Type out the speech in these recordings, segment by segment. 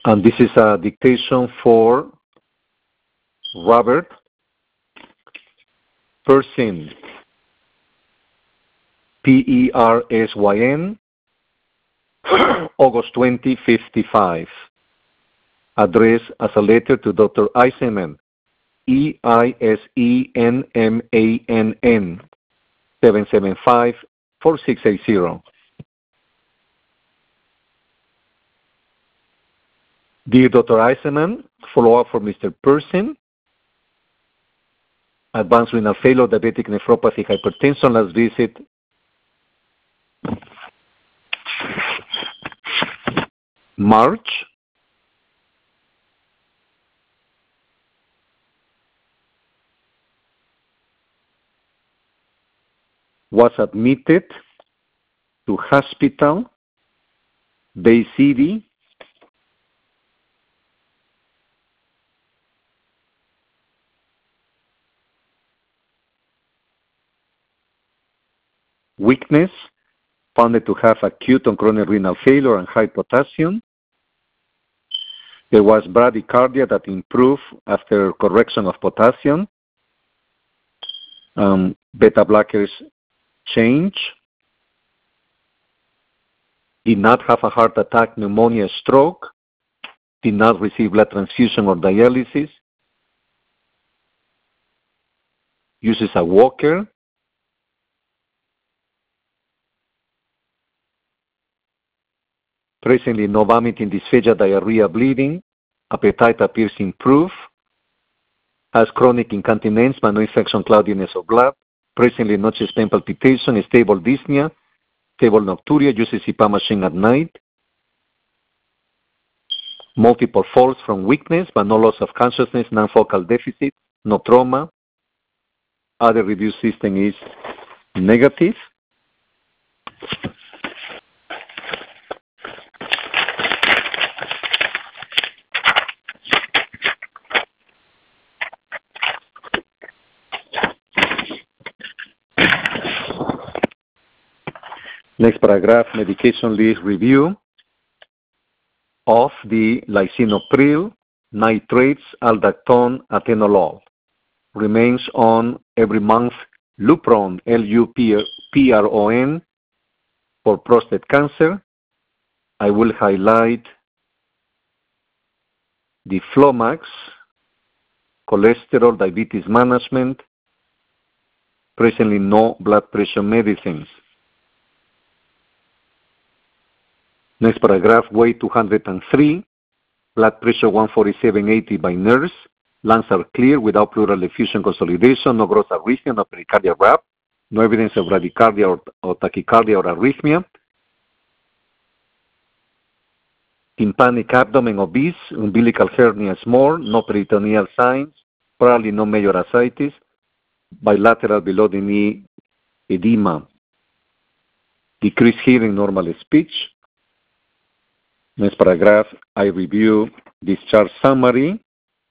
And this is a dictation for Robert Persyn, Persyn, August 20, 55. Addressed as a letter to Dr. Eisenman, Eisenmann, 775-4680. Dear Dr. Eisenman, follow-up for Mr. Persyn. Advanced renal failure, diabetic nephropathy, hypertension. Last visit March. Was admitted to hospital, Bay City, weakness, found to have acute and chronic renal failure and high potassium. There was bradycardia that improved after correction of potassium. Beta blockers change. Did not have a heart attack, pneumonia, stroke. Did not receive blood transfusion or dialysis. Uses a walker. Presently no vomiting, dysphagia, diarrhea, bleeding. Appetite appears improved. Has chronic incontinence, but no infection, cloudiness of blood. Presently no chest pain, palpitation, stable dyspnea, stable nocturia, uses CPAP machine at night. Multiple falls from weakness, but no loss of consciousness, non-focal deficit, no trauma. Other review system is negative. Next paragraph, medication list review of the lisinopril, nitrates, aldactone, atenolol. Remains on every month Lupron, Lupron, for prostate cancer. I will highlight the Flomax, cholesterol, diabetes management. Presently no blood pressure medicines. Next paragraph, weight 203, blood pressure 147/80 by nurse. Lungs are clear without pleural effusion consolidation, no gross arrhythmia, no pericardial rap, no evidence of bradycardia or tachycardia or arrhythmia. Tympanic abdomen obese, umbilical hernia small, no peritoneal signs, probably no major ascites, bilateral below the knee edema. Decreased hearing, normal speech. Next paragraph, I review discharge summary.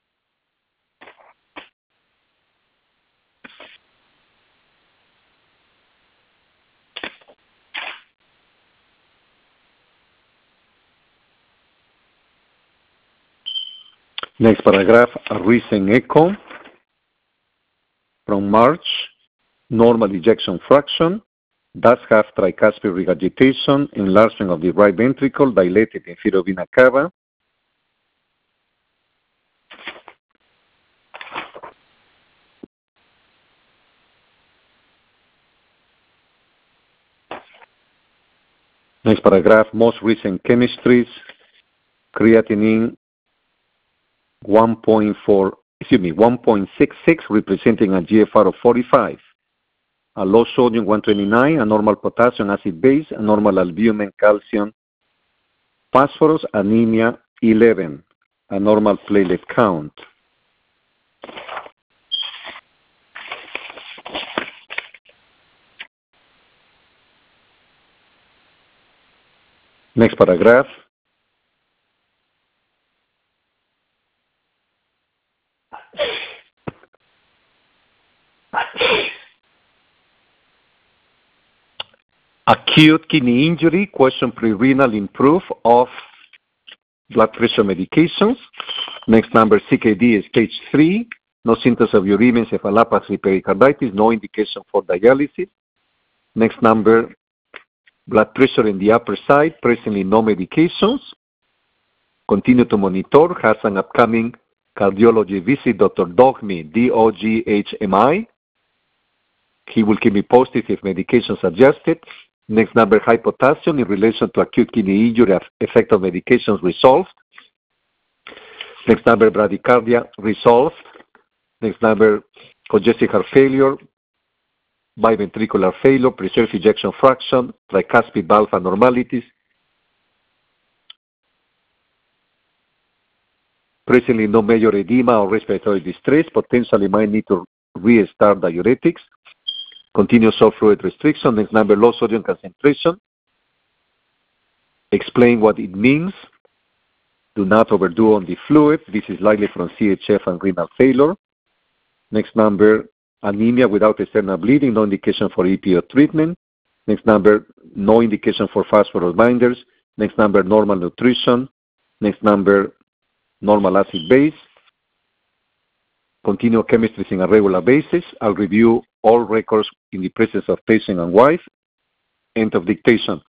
Next paragraph, a recent echo from March, normal ejection fraction, does have tricuspid regurgitation, enlargement of the right ventricle, dilated inferior vena cava. Next paragraph, most recent chemistries, creatinine 1.66, representing a GFR of 45. A low sodium 129, a normal potassium acid base, a normal albumin, calcium, phosphorus, anemia 11, a normal platelet count. Next paragraph. Acute kidney injury, question pre-renal improve of blood pressure medications. Next number, CKD stage 3, no symptoms of uremia, encephalopathy, pericarditis, no indication for dialysis. Next number, blood pressure in the upper side, presently no medications. Continue to monitor, has an upcoming cardiology visit, Dr. Doghmi, Doghmi. He will keep me posted if medications adjusted. Next number, high potassium in relation to acute kidney injury, effect of medications resolved. Next number, bradycardia resolved. Next number, congestive heart failure, biventricular failure, preserved ejection fraction, tricuspid valve abnormalities. Presently no major edema or respiratory distress, potentially might need to restart diuretics. Continuous soft fluid restriction. Next number, low sodium concentration. Explain what it means. Do not overdo on the fluid. This is likely from CHF and renal failure. Next number, anemia without external bleeding, no indication for EPO treatment. Next number, no indication for phosphorus binders. Next number, normal nutrition. Next number, normal acid base. Continue chemistries on a regular basis. I'll review all records in the presence of patient and wife. End of dictation.